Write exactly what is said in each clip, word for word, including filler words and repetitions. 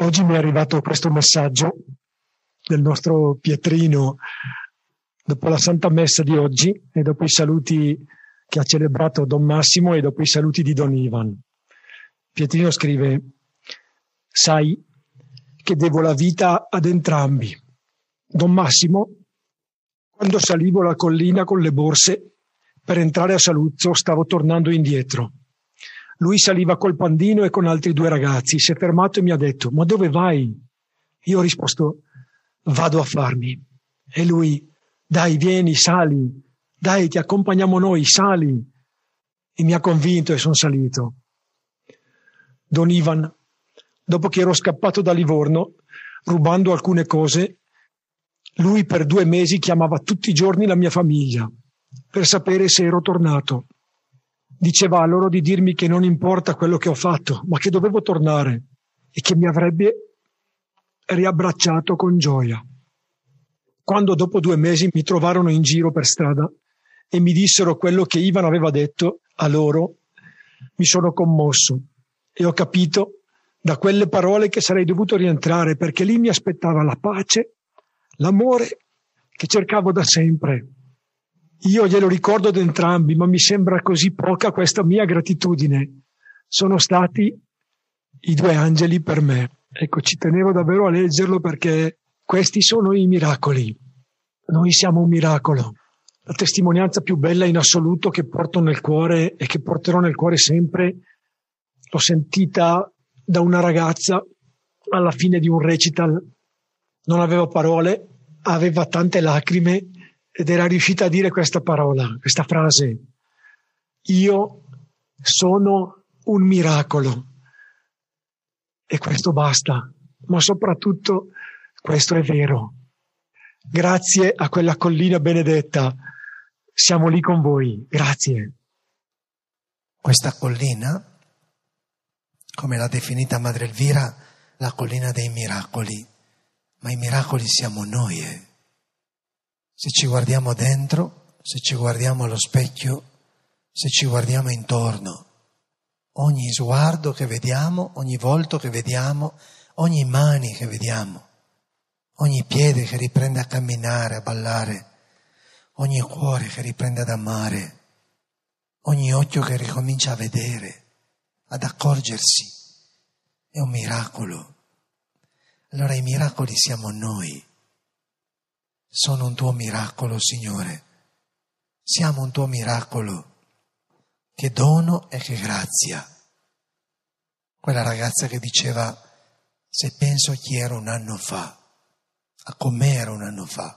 Oggi mi è arrivato questo messaggio del nostro Pietrino dopo la Santa Messa di oggi e dopo i saluti che ha celebrato Don Massimo e dopo i saluti di Don Ivan. Pietrino scrive: sai che devo la vita ad entrambi. Don Massimo, quando salivo la collina con le borse per entrare a Saluzzo, stavo tornando indietro. Lui saliva col pandino e con altri due ragazzi. Si è fermato e mi ha detto: ma dove vai? Io ho risposto: vado a farmi. E lui: dai, vieni, sali. Dai, ti accompagniamo noi, sali. E mi ha convinto e sono salito. Don Ivan, dopo che ero scappato da Livorno, rubando alcune cose, lui per due mesi chiamava tutti i giorni la mia famiglia per sapere se ero tornato. Diceva loro di dirmi che non importa quello che ho fatto, ma che dovevo tornare e che mi avrebbe riabbracciato con gioia. Quando dopo due mesi mi trovarono in giro per strada e mi dissero quello che Ivan aveva detto a loro, mi sono commosso e ho capito da quelle parole che sarei dovuto rientrare, perché lì mi aspettava la pace, l'amore che cercavo da sempre. Io glielo ricordo ad entrambi, ma mi sembra così poca questa mia gratitudine. Sono stati i due angeli per me. Ecco, ci tenevo davvero a leggerlo perché questi sono i miracoli. Noi siamo un miracolo. La testimonianza più bella in assoluto che porto nel cuore e che porterò nel cuore sempre, l'ho sentita da una ragazza alla fine di un recital. Non aveva parole, aveva tante lacrime ed era riuscita a dire questa parola, questa frase: io sono un miracolo. E questo basta, ma soprattutto questo è vero. Grazie a quella collina benedetta, siamo lì con voi, grazie. Questa collina, come l'ha definita Madre Elvira, la collina dei miracoli, ma i miracoli siamo noi, eh. Se ci guardiamo dentro, se ci guardiamo allo specchio, se ci guardiamo intorno, ogni sguardo che vediamo, ogni volto che vediamo, ogni mani che vediamo, ogni piede che riprende a camminare, a ballare, ogni cuore che riprende ad amare, ogni occhio che ricomincia a vedere, ad accorgersi, è un miracolo. Allora i miracoli siamo noi. Sono un tuo miracolo, Signore. Siamo un tuo miracolo. Che dono e che grazia. Quella ragazza che diceva: se penso a chi ero un anno fa, a com'ero un anno fa.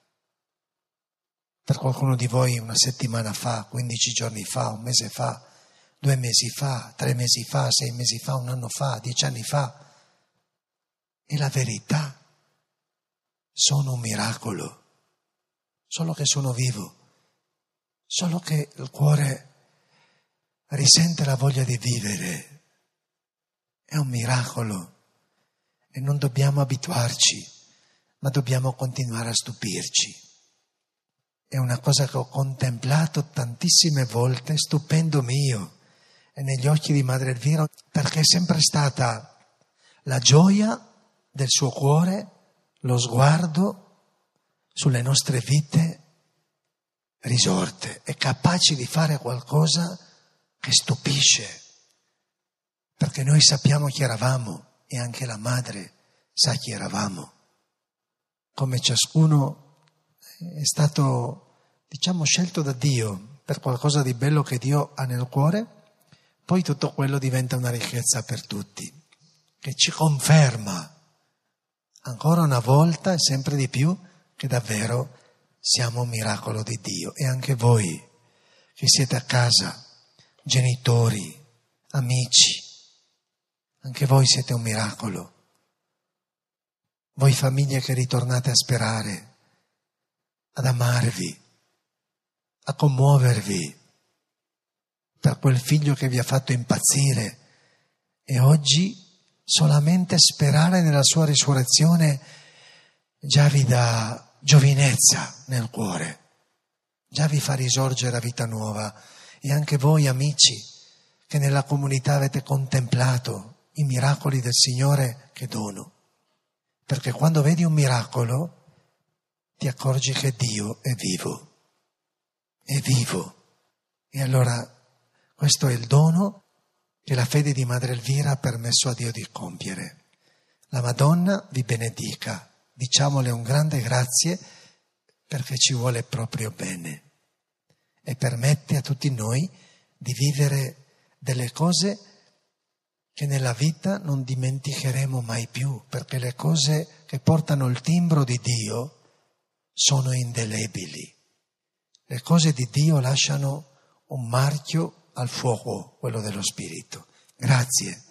Per qualcuno di voi una settimana fa, quindici giorni fa, un mese fa, due mesi fa, tre mesi fa, sei mesi fa, un anno fa, dieci anni fa. E la verità, sono un miracolo, solo che sono vivo, solo che il cuore risente la voglia di vivere. È un miracolo e non dobbiamo abituarci, ma dobbiamo continuare a stupirci. È una cosa che ho contemplato tantissime volte, stupendomi io e negli occhi di Madre Elvira, perché è sempre stata la gioia del suo cuore, lo sguardo sulle nostre vite risorte e capaci di fare qualcosa che stupisce, perché noi sappiamo chi eravamo e anche la madre sa chi eravamo. Come ciascuno è stato, diciamo, scelto da Dio per qualcosa di bello che Dio ha nel cuore, poi tutto quello diventa una ricchezza per tutti, che ci conferma ancora una volta e sempre di più che davvero siamo un miracolo di Dio. E anche voi che siete a casa, genitori, amici, anche voi siete un miracolo. Voi famiglie che ritornate a sperare, ad amarvi, a commuovervi per quel figlio che vi ha fatto impazzire e oggi solamente sperare nella sua risurrezione già vi dà giovinezza nel cuore, già vi fa risorgere la vita nuova. E anche voi amici che nella comunità avete contemplato i miracoli del Signore che dono. Perché quando vedi un miracolo ti accorgi che Dio è vivo, è vivo. E allora questo è il dono che la fede di Madre Elvira ha permesso a Dio di compiere. La Madonna vi benedica, diciamole un grande grazie perché ci vuole proprio bene e permette a tutti noi di vivere delle cose che nella vita non dimenticheremo mai più, perché le cose che portano il timbro di Dio sono indelebili. Le cose di Dio lasciano un marchio al fuoco, quello dello Spirito. Grazie.